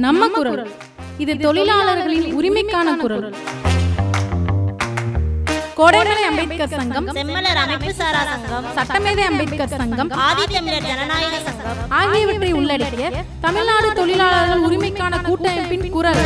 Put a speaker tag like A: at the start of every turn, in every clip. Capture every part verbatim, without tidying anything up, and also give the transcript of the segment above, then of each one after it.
A: நம்ம குரல். இது தொழிலாளர்களின் உரிமைக்கான குரல். கோடைமலை அம்பேத்கர் சங்கம்,
B: செம்மலர் அமைப்பு சாரா சங்கம்,
A: சட்டமேதை அம்பேத்கர் சங்கம்,
B: ஆதித்தமிழர் ஜனநாயக சங்கம்
A: ஆகியவற்றை உள்ளடக்கிய தமிழ்நாடு தொழிலாளர்கள் உரிமைக்கான கூட்டமைப்பின் குரல்.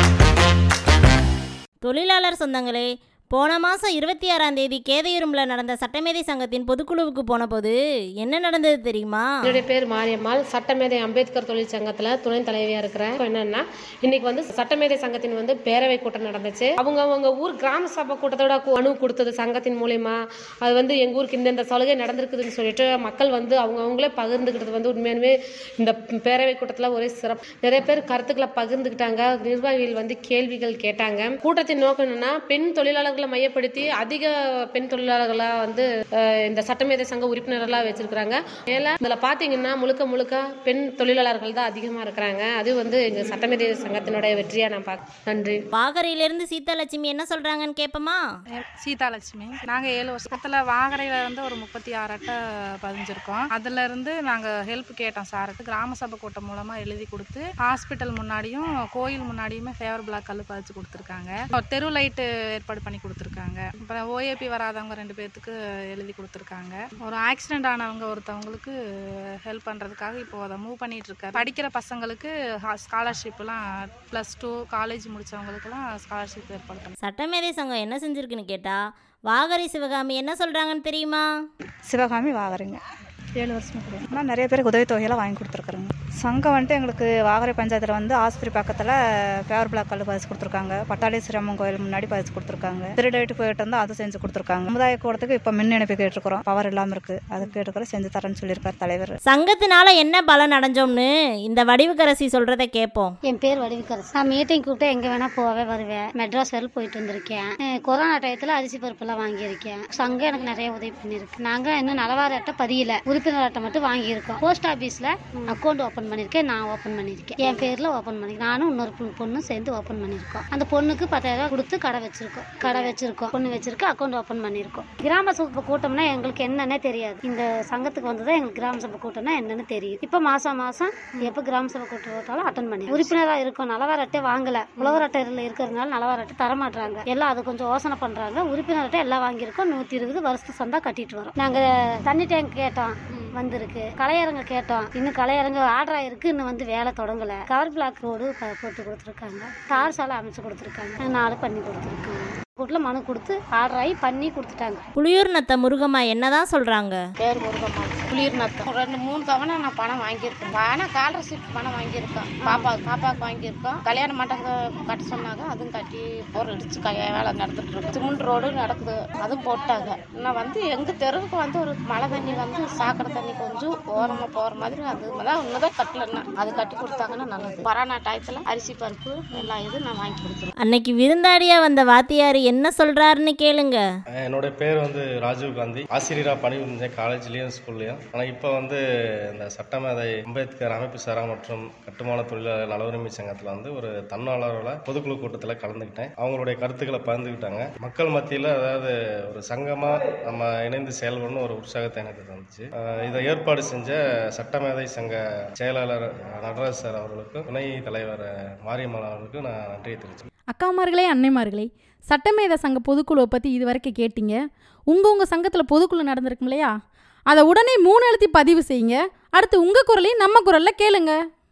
B: தொழிலாளர் சொந்தங்களே, போன மாதம் இருபத்தி ஆறாம் தேதி கேதையூரில் நடந்த சட்டமேதை சங்கத்தின் பொதுக்குழுவுக்கு போன போது என்ன நடந்தது தெரியுமா?
C: என்னுடைய பேர் மாரியம்மாள். சட்டமேதை அம்பேத்கர் தொழிற்சங்கத்தில் துணை தலைவியாக இருக்கிறேன். என்னன்னா, இன்னைக்கு வந்து சட்டமேதை சங்கத்தின் வந்து பேரவை கூட்டம் நடந்துச்சு. அவங்க அவங்க ஊர் கிராம சபை கூட்டத்தோட அணு கொடுத்தது சங்கத்தின் மூலயமா. அது வந்து எங்கள் ஊருக்கு இந்த சலுகை நடந்திருக்குதுன்னு சொல்லிட்டு மக்கள் வந்து அவங்க அவங்களே பகிர்ந்துக்கிட்டது வந்து உண்மையானுமே இந்த பேரவை கூட்டத்தில் ஒரே சிறப்பு. நிறைய பேர் கருத்துக்களை பகிர்ந்துக்கிட்டாங்க. நிர்வாகிகள் வந்து கேள்விகள் கேட்டாங்க. கூட்டத்தின் நோக்கம் என்னன்னா, பெண் தொழிலாளர்கள் மையப்படுத்தி அதிக பெண் தொழிலாளர்களா வந்து இந்த சட்டமேதை சங்க உறுப்பினர்களா வச்சிருக்காங்க. மேல இதுல பாத்தீங்கன்னா முழுக்க முழுக்க பெண் தொழிலாளர்கள் தான் அதிகமா இருக்கிறாங்க. அது வந்து எங்க சட்டமேதை சங்கத்தினுடைய வெற்றியா நான் பார்க்க. நன்றி.
B: வாகரையிலிருந்து சீதாலட்சுமி என்ன சொல்றாங்கன்னு கேட்போமா?
D: சீதாலட்சுமி, நாங்க ஏழு வருஷத்துல வாகரையில இருந்து ஒரு முப்பத்தி ஆறு அட்டை பதிஞ்சிருக்கோம். அதுல இருந்து நாங்க ஹெல்ப் கேட்டோம் சார்ட்டு. கிராம சபை கூட்டம் மூலமா எழுதி கொடுத்து ஹாஸ்பிட்டல் முன்னாடியும் கோயில் முன்னாடியுமே ஃபேவர் பிளாக் கல் பதிச்சு கொடுத்துருக்காங்க. தெரு லைட்டு ஏற்பாடு பண்ணி கொடுத்துருக்காங்க. அப்புறம் ஓஏபி வராதவங்க ரெண்டு பேர்த்துக்கு எழுதி கொடுத்துருக்காங்க. ஒரு ஆக்சிடென்ட் ஆனவங்க ஒருத்தவங்களுக்கு ஹெல்ப் பண்றதுக்காக இப்போ அதை மூவ் பண்ணிட்டு இருக்காரு. படிக்கிற பசங்களுக்கு ஸ்காலர்ஷிப்லாம் பிளஸ் டூ காலேஜ் முடிச்சவங்களுக்குலாம் ஸ்காலர்ஷிப் ஏற்பாடு பண்ணி.
B: சட்டமேதை சங்கம் என்ன செஞ்சிருக்குன்னு கேட்டா, வாகரை சிவகாமி என்ன சொல்றாங்கன்னு தெரியுமா?
E: சிவகாமி வாகரைங்க ஏழு வருஷம் கூட ஆனால் நிறைய பேருக்கு உதவித்தொகையெல்லாம் வாங்கி கொடுத்துருக்குறோங்க. சங்கம் வந்துட்டு எங்களுக்கு வாகரை பஞ்சாயத்தில் வந்து ஆஸ்பத்திரி பக்கத்தில் ஃபேவர் பிளாக் கல் பதிச்சு கொடுத்துருக்காங்க. பட்டாளீஸ்வரி அம்மன் கோயில் முன்னாடி பதிச்சு கொடுத்துருக்காங்க. திருடைட்டு போயிட்டு இருந்தால் அதை செஞ்சு கொடுத்துருக்காங்க. சமுதாய கூடத்துக்கு இப்போ மின் இணைப்பு கேட்டுருக்குறோம். பவர் இல்லாமல் இருக்குது, அது கேட்டுக்கிறோம். செஞ்சு தரேன்னு சொல்லியிருக்காரு தலைவர்.
B: சங்கத்தினால என்ன பலன் அடைஞ்சோம்னு இந்த வடிவுக்கரசி சொல்றதை கேட்போம்.
F: என் பேர் வடிவுக்கரசி. நான் மீட்டிங் கூப்பிட்டு எங்கே வேணால் போவே வருவேன். மெட்ராஸ் வரை போயிட்டு வந்திருக்கேன். கொரோனா டயத்தில் அரிசி பருப்பெல்லாம் வாங்கியிருக்கேன். சங்கம் எனக்கு நிறைய உதவி பண்ணியிருக்கு. நாங்கள் இன்னும் நலவார அட்டை பதியல, உறுப்பினர் அட்டை மட்டும் வாங்கியிருக்கோம். போஸ்ட் ஆஃபீஸில் அக்கௌண்ட் ஓப்பன் பண்ணியிருக்கேன். நான் ஓப்பன் பண்ணியிருக்கேன். என் பேரில் ஓப்பன் பண்ணி நானும் இன்னொரு பொண்ணும் சேர்ந்து ஓப்பன் பண்ணியிருக்கோம். அந்த பொண்ணுக்கு பத்தாயிரம் ரூபா கொடுத்து கடை வச்சிருக்கோம். கடை வச்சிருக்கோம் பொண்ணு வச்சிருக்கோம். அக்கௌண்ட் ஓப்பன் பண்ணியிருக்கோம். கிராம சபை கூட்டம்னா எங்களுக்கு என்னன்னே தெரியாது. இந்த சங்கத்துக்கு வந்ததான் எங்களுக்கு கிராம சபை கூட்டம்னா என்னன்னு தெரியும். இப்போ மாசம் மாசம் எப்போ கிராம சபை கூட்டம் போட்டாலும் அட்டன் பண்ணி உறுப்பினராக இருக்கும். நலவார அட்டை வாங்கல, உழவர் அட்டையில் இருக்கிறதுனால நலவார அட்டை தரமாட்டாங்க. எல்லாம் அதை கொஞ்சம் யோசனை பண்றாங்க. உறுப்பினர் அட்டை எல்லாம் வாங்கியிருக்கோம். நூற்றி இருபது வருஷத்து சந்தா கட்டிட்டு வரோம். நாங்கள் தண்ணி டேங்க் கேட்டோம், வந்திருக்கு. கலையரங்க கேட்டோம், இன்னும் கலையரங்க ஆர்டர் ஆயிருக்கு. இன்னும் வந்து வேலை தொடங்கல. கவர் பிளாக் ரோடு போட்டு கொடுத்துருக்காங்க. தார் சாலை அமைச்சு கொடுத்துருக்காங்க. நாலு பண்ணி கொடுத்துருக்காங்க. கூட்டில் மனு கொடுத்து ஆர்டர் ஆகி பண்ணி கொடுத்துட்டாங்க.
B: புளியூர் நத்த முருகம்மா என்னதான் சொல்றாங்க?
G: பேர் முருகம்மா. புளியூர் நத்தம் ரெண்டு மூணு தவணை நான் பணம் வாங்கியிருக்கேன். ஆனால் ஸ்காலர்ஷிப் பணம் வாங்கியிருக்கேன். பாப்பாவுக்கு பாப்பாவுக்கு வாங்கியிருக்கோம். கல்யாண மண்டபத்தை கட்ட சொன்னாங்க. அதுவும் கட்டி போர் அடிச்சு வேலை நடந்துட்டு இருக்கு. சிமெண்ட் ரோடு நடக்குது, அதுவும் போட்டாங்க. நான் வந்து எங்கள் தெருவுக்கு வந்து ஒரு மழை தண்ணி வந்து சாக்கடை தண்ணி கொஞ்சம் ஓரமாக போகிற மாதிரி அது தான் ஒன்றுதான் கட்டலன்னா அது கட்டி கொடுத்தாங்கன்னா நல்லது. கொரோனா டயத்தில் அரிசி பருப்பு எல்லா இதுவும் நான் வாங்கி கொடுத்துருவேன்.
B: அன்னைக்கு விருந்தாடியா வந்த வாத்தியார் என்ன சொல்றாருன்னு கேளுங்க.
H: என்னோட பேர் வந்து ராஜீவ் காந்தி. ஆசிரியராக பணிபுரிஞ்சேன் காலேஜ்லேயும் ஸ்கூல்லையும். ஆனால் இப்போ வந்து இந்த சட்டமேதை அம்பேத்கர் அமைப்பு சாரா மற்றும் கட்டுமான தொழிலாளர் நல உரிமை சங்கத்தில் வந்து ஒரு தன்னாளரோட பொதுக்குழு கூட்டத்தில் கலந்துக்கிட்டேன். அவங்களுடைய கருத்துக்களை பகிர்ந்துக்கிட்டாங்க. மக்கள் மத்தியில் அதாவது ஒரு சங்கமாக நம்ம இணைந்து செயல்படணும் ஒரு உற்சாகத்தை எனக்கு தந்துச்சு. இதை ஏற்பாடு செஞ்ச சட்டமேதை சங்க செயலாளர் நடராஜ் சார் அவர்களுக்கும் துணை தலைவர் மாரியம்மாள் அவர்களுக்கும் நான் நன்றியை தெரிவிச்சேன்.
A: அக்காமார்களே, அன்னைமார்களே, சட்டமேதை சங்க பொதுக்குழுவை பற்றி இது வரைக்கும் கேட்டீங்க. உங்கள் உங்கள் சங்கத்தில் பொதுக்குழு நடந்திருக்கும் இல்லையா? அதை உடனே மூணு எழுத்தி பதிவு செய்யுங்க. அடுத்து உங்கள் குரலையும் நம்ம குரலில் கேளுங்க.